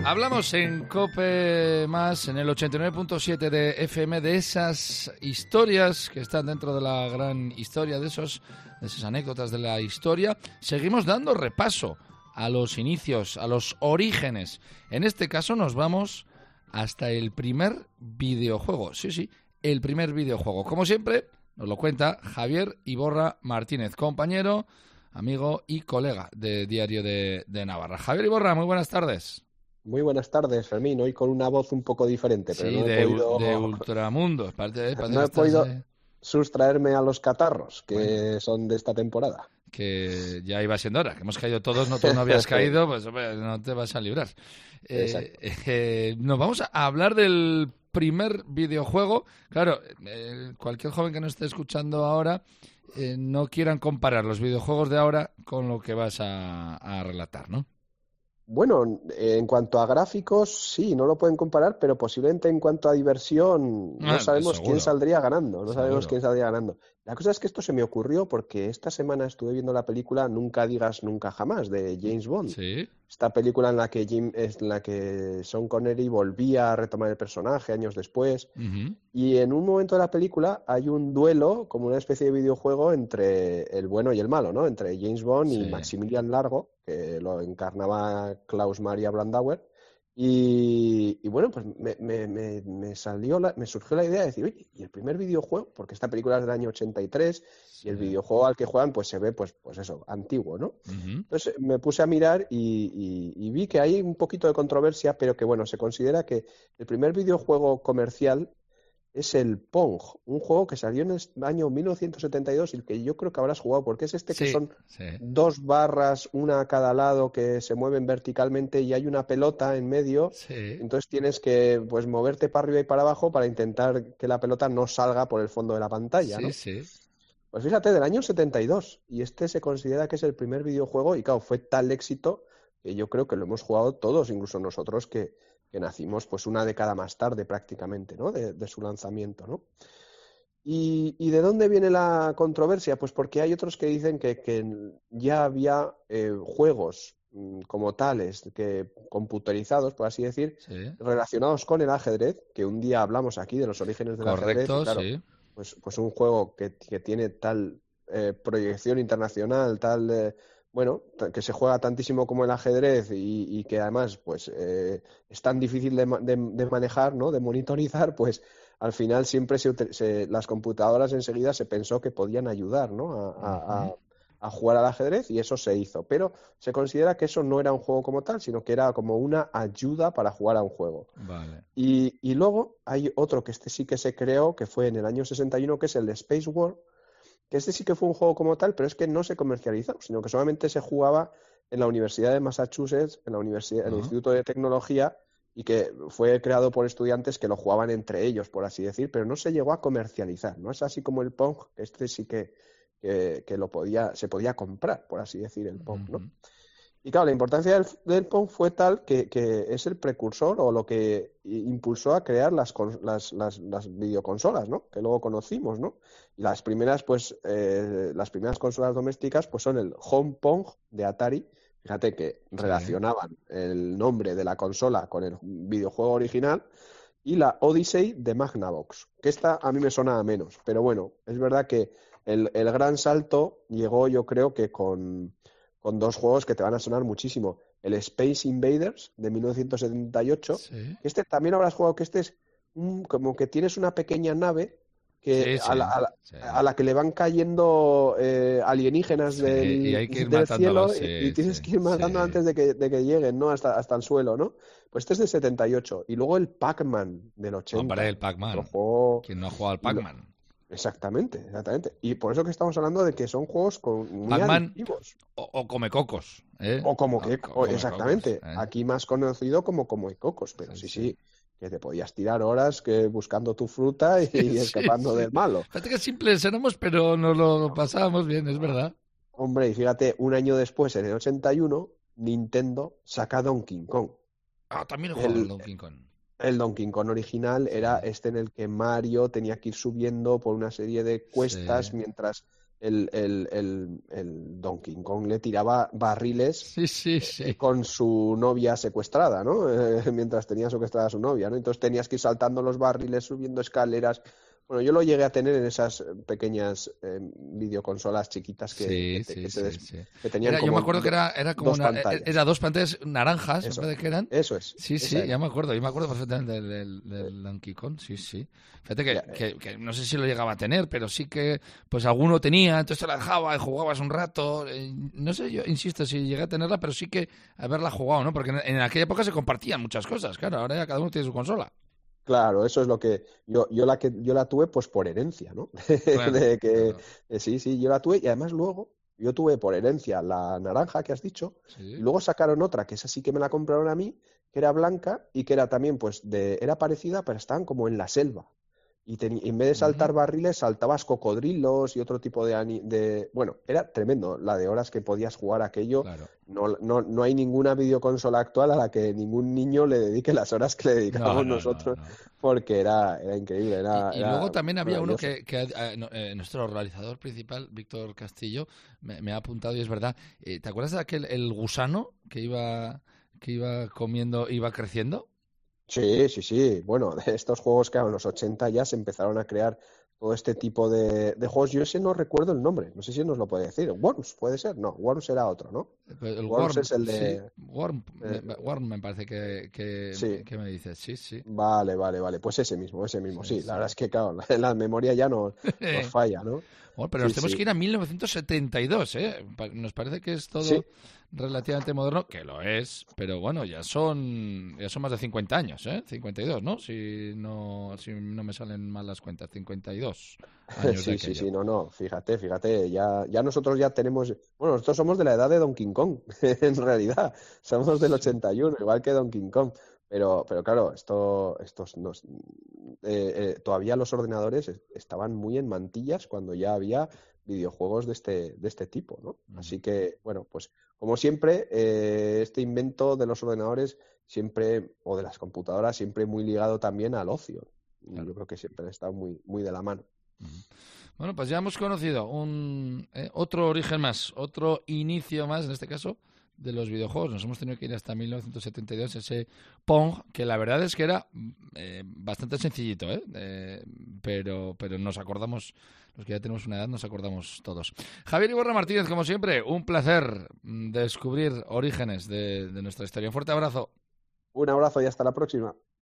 Hablamos en COPE Más, en el 89.7 de FM, de esas historias que están dentro de la gran historia, de esas anécdotas de la historia. Seguimos dando repaso a los inicios, a los orígenes. En este caso nos vamos hasta el primer videojuego. Sí, el primer videojuego. Como siempre, nos lo cuenta Javier Iborra Martínez, compañero, amigo y colega de Diario de Navarra. Javier Iborra, muy buenas tardes. Muy buenas tardes, Fermín. Hoy con una voz un poco diferente, pero sí, no he podido... de Ultramundo. No he podido sustraerme a los catarros que son de esta temporada. Que ya iba siendo hora, que hemos caído todos, tú no habías caído, pues hombre, no te vas a librar. Nos vamos a hablar del primer videojuego. Claro, cualquier joven que nos esté escuchando ahora, no quieran comparar los videojuegos de ahora con lo que vas a relatar, ¿no? Bueno, en cuanto a gráficos, sí, no lo pueden comparar, pero posiblemente en cuanto a diversión no sabemos quién saldría ganando. La cosa es que esto se me ocurrió porque esta semana estuve viendo la película Nunca digas nunca jamás, de James Bond. Sí. Esta película en la que Sean Connery volvía a retomar el personaje años después. Uh-huh. Y en un momento de la película hay un duelo, como una especie de videojuego entre el bueno y el malo, ¿no? Entre James Bond y Maximilian Largo, que lo encarnaba Klaus Maria Brandauer. Y bueno, pues me surgió la idea de decir, oye, ¿y el primer videojuego? Porque esta película es del año 83 y el videojuego al que juegan pues se ve pues eso, antiguo, ¿no? Uh-huh. Entonces me puse a mirar y vi que hay un poquito de controversia, pero que bueno, se considera que el primer videojuego comercial es el Pong, un juego que salió en el año 1972 y que yo creo que habrás jugado, porque es que son dos barras, una a cada lado, que se mueven verticalmente y hay una pelota en medio. Entonces tienes que pues moverte para arriba y para abajo para intentar que la pelota no salga por el fondo de la pantalla, ¿no? Pues fíjate, del año 72, y se considera que es el primer videojuego y claro, fue tal éxito que yo creo que lo hemos jugado todos, incluso nosotros que nacimos pues una década más tarde prácticamente, ¿no? De su lanzamiento, ¿no? ¿Y de dónde viene la controversia? Pues porque hay otros que dicen que ya había juegos como tales, que computarizados, por así decir, relacionados con el ajedrez, que un día hablamos aquí de los orígenes del ajedrez. Claro, pues un juego que tiene tal proyección internacional, tal... bueno, que se juega tantísimo como el ajedrez y que además pues es tan difícil de manejar, ¿no? De monitorizar, pues al final siempre las computadoras enseguida se pensó que podían ayudar, ¿no? A jugar al ajedrez, y eso se hizo. Pero se considera que eso no era un juego como tal, sino que era como una ayuda para jugar a un juego. Vale. Y luego hay otro que sí que se creó, que fue en el año 61, que es el de Space War, que sí que fue un juego como tal, pero es que no se comercializó, sino que solamente se jugaba en la Universidad de Massachusetts, en el Instituto de Tecnología, y que fue creado por estudiantes que lo jugaban entre ellos, por así decir, pero no se llegó a comercializar. No es así como el Pong, que sí que se podía comprar, por así decir, el Pong, ¿no? Y claro, la importancia del Pong fue tal que es el precursor o lo que impulsó a crear las videoconsolas, ¿no? Que luego conocimos, ¿no? Y las primeras consolas domésticas pues son el Home Pong de Atari. Fíjate que relacionaban el nombre de la consola con el videojuego original, y la Odyssey de Magnavox, que esta a mí me suena a menos, pero bueno, es verdad que el gran salto llegó, yo creo que con dos juegos que te van a sonar muchísimo. El Space Invaders de 1978, que también habrás jugado, que es como que tienes una pequeña nave que a la que le van cayendo alienígenas y hay que ir del cielo, y tienes que ir matando antes de que lleguen, ¿no? Hasta el suelo, ¿no? Pues este es del 78. Y luego el Pac-Man del 80. Hombre, el Pac-Man. ¿Quién no ha jugado al Pac-Man? Exactamente. Y por eso que estamos hablando de que son juegos muy adictivos. O Comecocos, ¿eh? O exactamente. Cocos, ¿eh? Aquí más conocido como Comecocos, pero sí, que te podías tirar horas buscando tu fruta y escapando del malo. Fíjate que simples éramos, pero nos lo pasábamos bien, es verdad. Hombre, y fíjate, un año después, en el 81, Nintendo saca Donkey Kong. También he jugado al Donkey Kong. El Donkey Kong original era en el que Mario tenía que ir subiendo por una serie de cuestas mientras el Donkey Kong le tiraba barriles Sí, sí, sí. con su novia secuestrada, ¿no? Mientras tenía secuestrada a su novia, ¿no? Entonces tenías que ir saltando los barriles, subiendo escaleras. Bueno, yo lo llegué a tener en esas pequeñas videoconsolas chiquitas Sí, sí, sí, sí. que tenían Yo me como acuerdo que era como dos pantallas. era dos pantallas naranjas, en vez Eso, de que eran. eso es, Sí, esa sí, era. yo me acuerdo perfectamente del Donkey Kong, sí, sí. Fíjate Ya, que no sé si lo llegaba a tener, pero sí que pues alguno tenía, entonces te la dejaba y jugabas un rato. No sé, yo insisto, si llegué a tenerla, pero sí que haberla jugado, ¿no? Porque en aquella época se compartían muchas cosas, claro, ahora ya cada uno tiene su consola. claro, eso es lo que yo la tuve pues por herencia, ¿no? Claro, De que claro. sí, sí, yo la tuve y además luego yo tuve por herencia la naranja que has dicho y Sí. luego sacaron otra que esa sí que me la compraron a mí, que era blanca y que era también pues era parecida, pero estaban como en la selva. Y en vez de Ujú. saltar barriles, saltabas cocodrilos y otro tipo bueno, era tremendo la de horas que podías jugar aquello. Claro. No hay ninguna videoconsola actual a la que ningún niño le dedique las horas que le No, dedicábamos no, no, nosotros, no. porque era increíble, Y luego era también había uno maravilloso. nuestro realizador principal, Víctor Castillo, me ha apuntado y es verdad. ¿Te acuerdas de aquel, el gusano que iba comiendo, iba creciendo? Sí, sí, sí. Bueno, de estos juegos que en los 80 ya se empezaron a crear todo este tipo de juegos. Yo ese no recuerdo el nombre, no sé si nos lo puede decir. Worms, puede ser. No, Worms era otro, ¿no? El Worms Worm, es el sí, de... eh, Worm me parece sí, que me dices, sí, sí, vale, vale, vale. Pues ese mismo, sí, sí. La sí. verdad es que, claro, la memoria ya nos falla, ¿no? Bueno, pero Sí, nos tenemos sí. que ir a 1972, ¿eh? Nos parece que es todo Sí, relativamente moderno, que lo es, pero bueno, ya son más de 50 años, ¿eh? 52, ¿no? Si no me salen mal las cuentas, 52 años de sí, sí, aquello. sí, no, no, fíjate, ya nosotros ya tenemos, bueno, nosotros somos de la edad de Donkey Kong, en realidad, somos del Sí. 81, igual que Donkey Kong, pero claro, todavía los ordenadores estaban muy en mantillas cuando ya había videojuegos de este tipo, ¿no? Ujú. Así que, bueno, pues como siempre, este invento de los ordenadores siempre, o de las computadoras, siempre muy ligado también al ocio, y Claro. yo creo que siempre han estado muy, muy de la mano. Ujú. Bueno, pues ya hemos conocido otro origen más, otro inicio más, en este caso, de los videojuegos. Nos hemos tenido que ir hasta 1972, ese Pong, que la verdad es que era bastante sencillito, ¿eh? Pero nos acordamos, los que ya tenemos una edad, nos acordamos todos. Javier Iborra Martínez, como siempre, un placer descubrir orígenes de nuestra historia. Un fuerte abrazo. Un abrazo y hasta la próxima.